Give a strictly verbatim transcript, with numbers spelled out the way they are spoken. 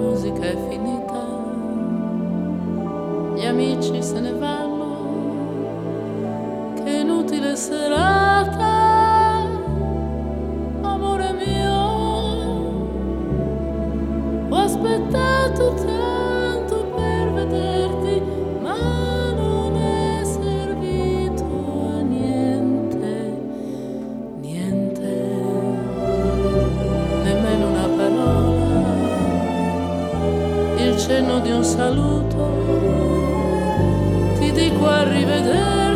musica è finita, gli amici se ne vanno, che inutile serata, amore mio, ho aspettato tanto per vederti, ma non è servito a niente, niente, nemmeno una parola, il cenno di un saluto, ti dico arrivederci.